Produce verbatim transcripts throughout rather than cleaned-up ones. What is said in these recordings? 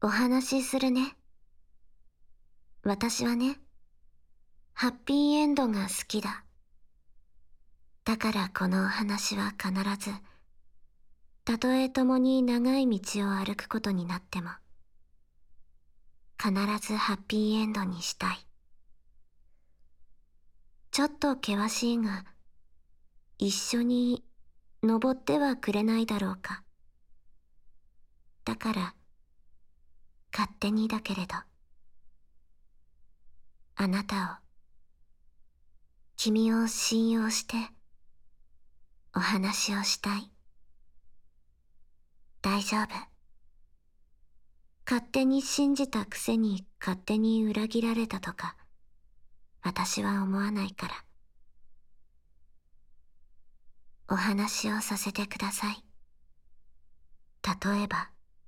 お話しするね。私はね、ハッピーエンドが好きだ。だからこのお話は必ず、たとえ共に長い道を歩くことになっても、必ずハッピーエンドにしたい。ちょっと険しいが、一緒に登ってはくれないだろうか。だから、勝手にだけれど、あなたを、君を信用して、お話をしたい。大丈夫。勝手に信じたくせに勝手に裏切られたとか、私は思わないから。お話をさせてください。例えば、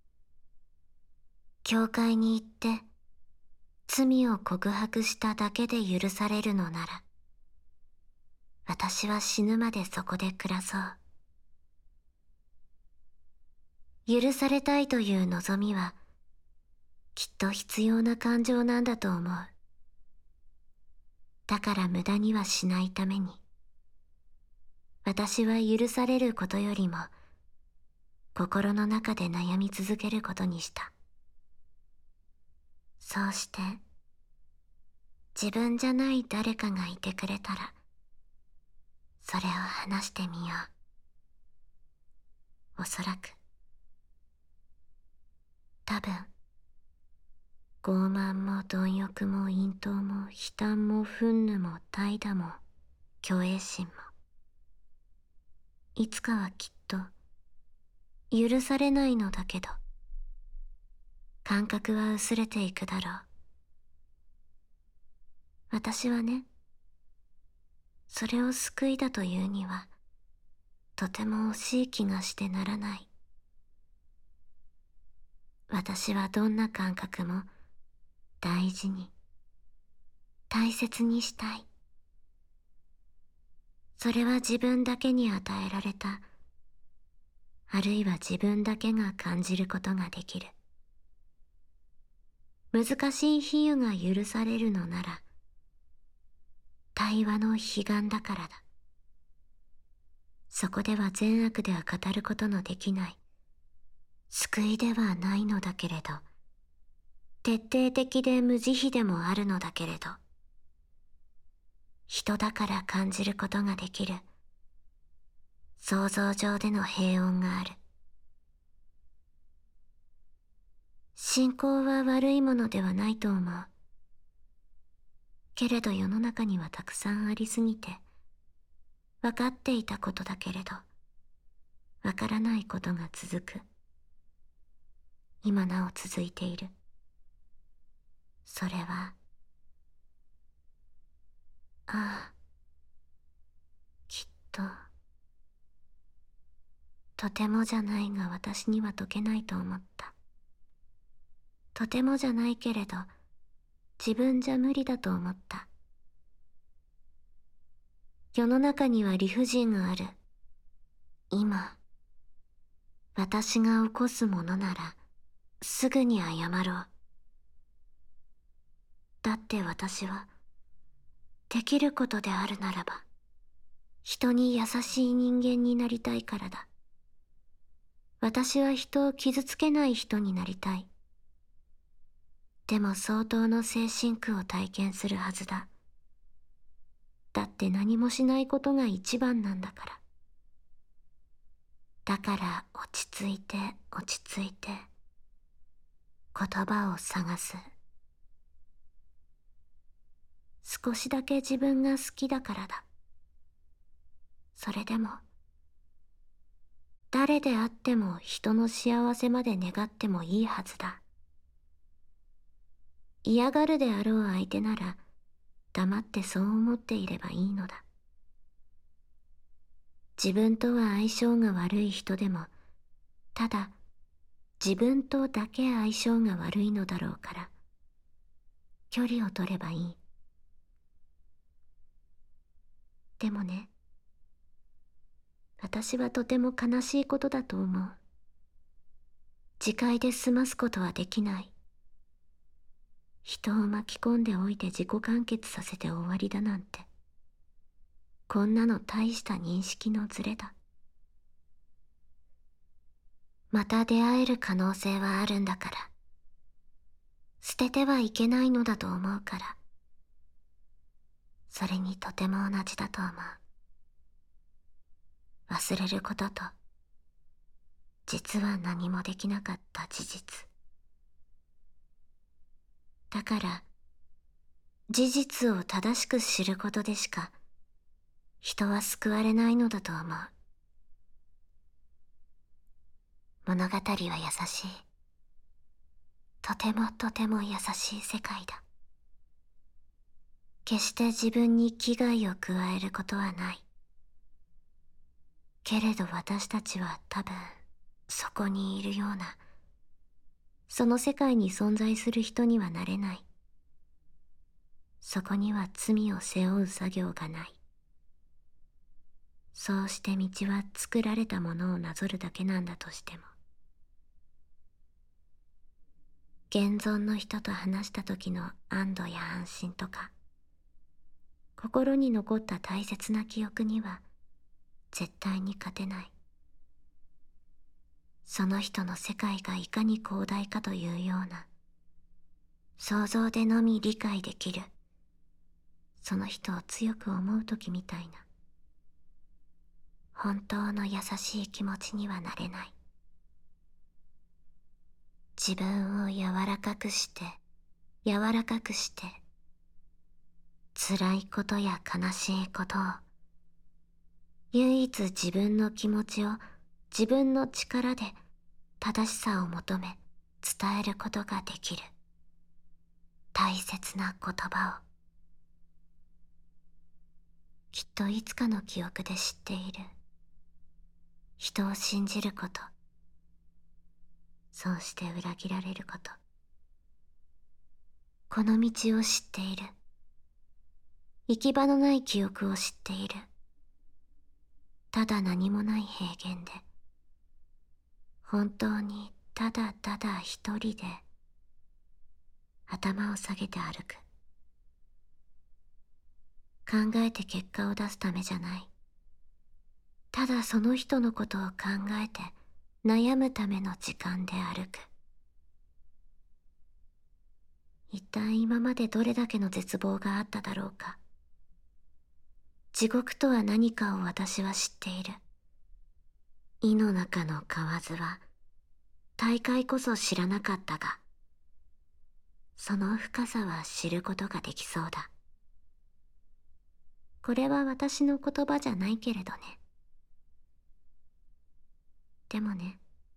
教会に行って罪を告白しただけで許されるのなら、私は死ぬまでそこで暮らそう。許されたいという望みは、きっと必要な感情なんだと思う。だから無駄にはしないために、私は許されることよりも、心の中で悩み続けることにした。そうして、自分じゃない誰かがいてくれたら、それを話してみよう。おそらく。多分、傲慢も貪欲も隠遁も悲嘆も憤怒も怠惰も虚栄心も、いつかはきっと許されないのだけど、感覚は薄れていくだろう。私はね、それを救いだというには、とても惜しい気がしてならない。私はどんな感覚も大事に、大切にしたい。それは自分だけに与えられた、あるいは自分だけが感じることができる。難しい比喩が許されるのなら、対話の悲願だからだ。そこでは善悪では語ることのできない、救いではないのだけれど、徹底的で無慈悲でもあるのだけれど、人だから感じることができる、想像上での平穏がある。信仰は悪いものではないと思う。けれど世の中にはたくさんありすぎて、分かっていたことだけれど、分からないことが続く。今なお続いている。それは、ああ、きっと、とてもじゃないが私には解けないと思った。とてもじゃないけれど、自分じゃ無理だと思った。世の中には理不尽がある。今、私が起こすものなら、すぐに謝ろう。だって私は、できることであるならば、人に優しい人間になりたいからだ。私は人を傷つけない人になりたい。でも相当の精神苦を体験するはずだ。だって何もしないことが一番なんだから。だから落ち着いて落ち着いて言葉を探す。少しだけ自分が好きだからだ。それでも誰であっても人の幸せまで願ってもいいはずだ。嫌がるであろう相手なら黙ってそう思っていればいいのだ。自分とは相性が悪い人でもただ自分とだけ相性が悪いのだろうから距離を取ればいい。でもね、私はとても悲しいことだと思う。 自戒で済ますことはできない。人を巻き込んでおいて自己完結させて終わりだなんて、こんなの大した認識のズレだ。また出会える可能性はあるんだから、捨ててはいけないのだと思うから、それにとても同じだと思う。忘れることと、実は何もできなかった事実。だから、事実を正しく知ることでしか、人は救われないのだと思う。物語は優しい。とてもとても優しい世界だ。決して自分に危害を加えることはない。けれど私たちは多分、そこにいるような、その世界に存在する人にはなれない。そこには罪を背負う作業がない。そうして道は作られたものをなぞるだけなんだとしても。現存の人と話した時の安堵や安心とか、心に残った大切な記憶には絶対に勝てない。その人の世界がいかに広大かというような、想像でのみ理解できる、その人を強く思う時みたいな、本当の優しい気持ちにはなれない。自分を柔らかくして、柔らかくして、辛いことや悲しいことを、唯一自分の気持ちを自分の力で正しさを求め伝えることができる。大切な言葉を。きっといつかの記憶で知っている。人を信じること。そうして裏切られること。この道を知っている。行き場のない記憶を知っている。ただ何もない平原で、本当にただただ一人で、頭を下げて歩く。考えて結果を出すためじゃない。ただその人のことを考えて悩むための時間で歩く。一体今までどれだけの絶望があっただろうか。地獄とは何かを私は知っている。井の中の蛙は、大海こそ知らなかったが、その深さは知ることができそうだ。これは私の言葉じゃないけれどね。でもね、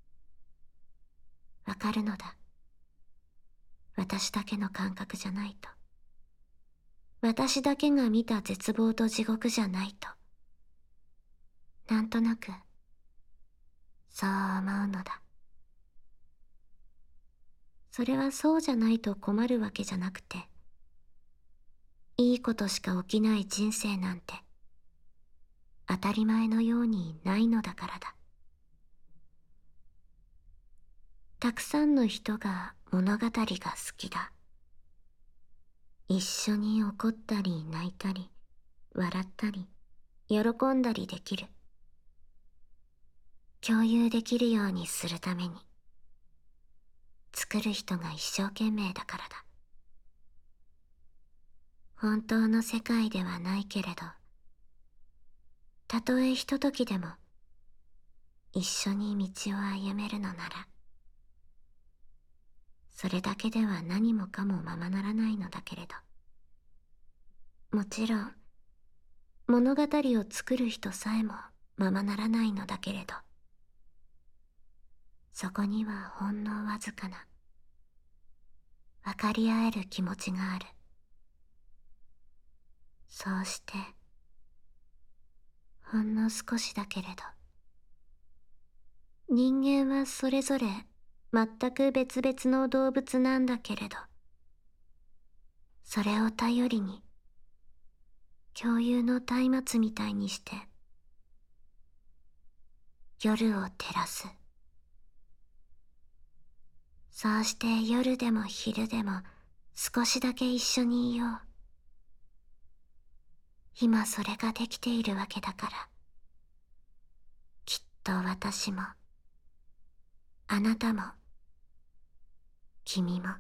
わかるのだ。私だけの感覚じゃないと。私だけが見た絶望と地獄じゃないと。なんとなく、そう思うのだ。それはそうじゃないと困るわけじゃなくて、いいことしか起きない人生なんて、当たり前のようにないのだからだ。たくさんの人が物語が好きだ。一緒に怒ったり泣いたり、笑ったり、喜んだりできる。共有できるようにするために。作る人が一生懸命だからだ。本当の世界ではないけれど、たとえひとときでも、一緒に道を歩めるのなら、それだけでは何もかもままならないのだけれど、もちろん、物語を作る人さえもままならないのだけれど、そこにはほんのわずかな、分かり合える気持ちがある。そうして、ほんの少しだけれど、人間はそれぞれ全く別々の動物なんだけれど、それを頼りに、共有の松明みたいにして、夜を照らす。 そうして夜でも昼でも少しだけ一緒にいよう。今それができているわけだから、きっと私も、あなたも、君も、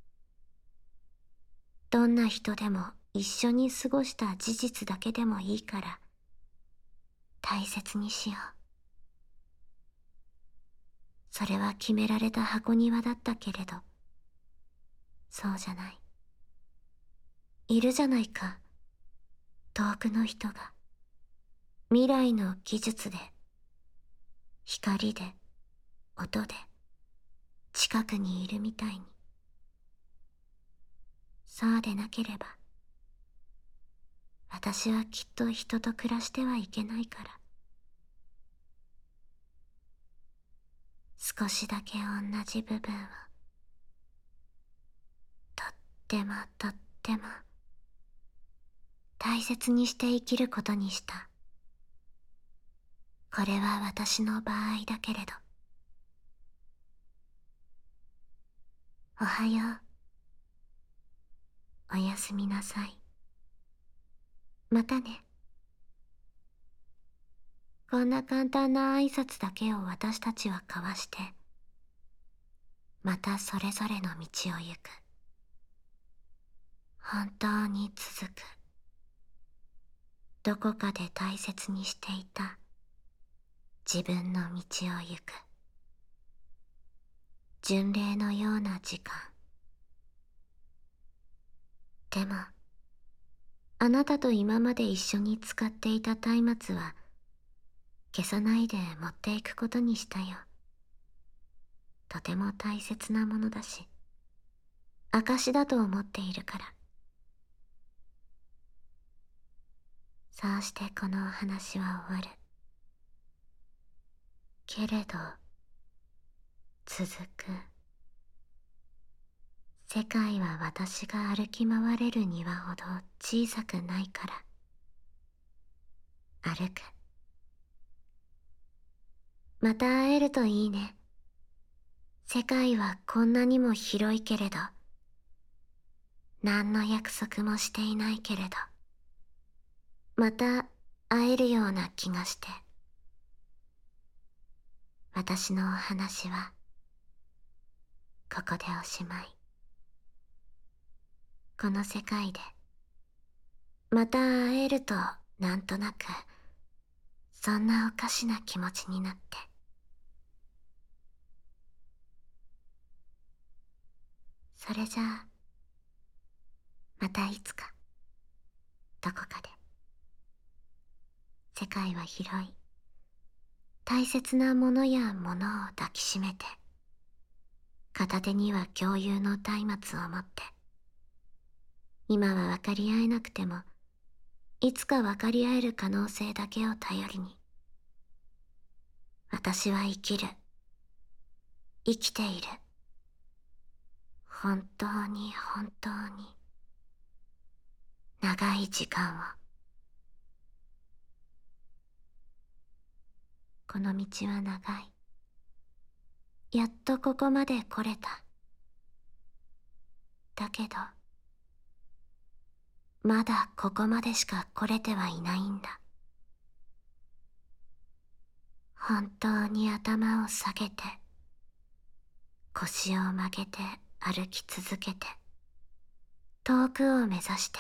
どんな人でも一緒に過ごした事実だけでもいいから、大切にしよう。それは決められた箱庭だったけれど、そうじゃない。いるじゃないか、遠くの人が、未来の技術で、光で、音で、近くにいるみたいに。そうでなければ、私はきっと人と暮らしてはいけないから。少しだけ同じ部分を、とってもとっても、大切にして生きることにした。これは私の場合だけれど。おはよう。おやすみなさい。またね。こんな簡単な挨拶だけを私たちは交わして、またそれぞれの道を行く。本当に続く。どこかで大切にしていた自分の道を行く。巡礼のような時間。でも、あなたと今まで一緒に使っていた松明は、消さないで持っていくことにしたよ。とても大切なものだし、証だと思っているから。そうしてこのお話は終わる。けれど、続く。世界は私が歩き回れる庭ほど小さくないから。歩く。また会えるといいね。世界はこんなにも広いけれど、何の約束もしていないけれど、また会えるような気がして。私のお話は、ここでおしまい。この世界で、また会えるとなんとなく、そんなおかしな気持ちになって。それじゃあ、またいつか、どこかで。世界は広い。大切なものやものを抱きしめて、片手には共有の松明を持って、今は分かり合えなくても、いつか分かり合える可能性だけを頼りに、私は生きる。生きている。本当に本当に、長い時間を。この道は長い。やっとここまで来れた。だけど、まだここまでしか来れてはいないんだ。本当に頭を下げて、腰を曲げて歩き続けて、遠くを目指して、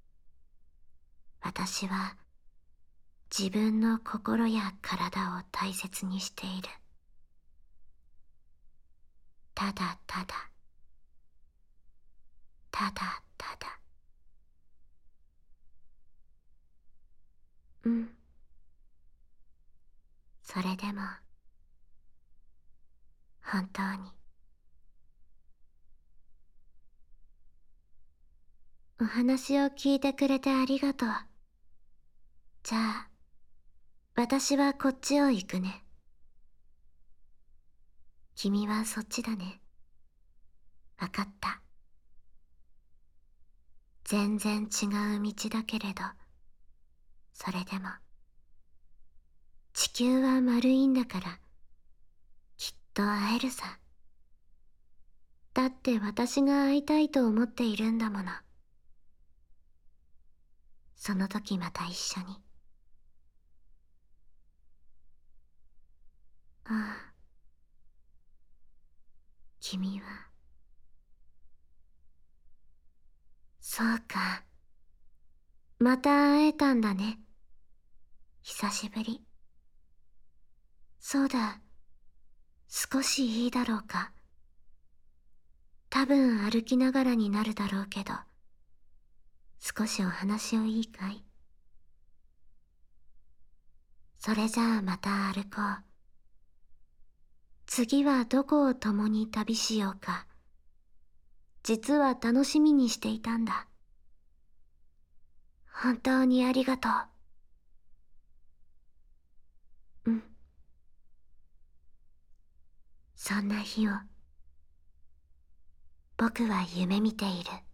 私は自分の心や体を大切にしている。ただただ、ただただ。うん。それでも、本当に。お話を聞いてくれてありがとう。じゃあ、私はこっちを行くね。君はそっちだね。わかった。全然違う道だけれど、それでも、地球は丸いんだから、きっと会えるさ。 だって私が会いたいと思っているんだもの。その時また一緒に。ああ、君は。そうか。また会えたんだね。久しぶり。そうだ。少しいいだろうか。多分歩きながらになるだろうけど、少しお話をいいかい？それじゃあまた歩こう。次はどこを共に旅しようか。実は楽しみにしていたんだ。本当にありがとう。うん。そんな日を僕は夢見ている。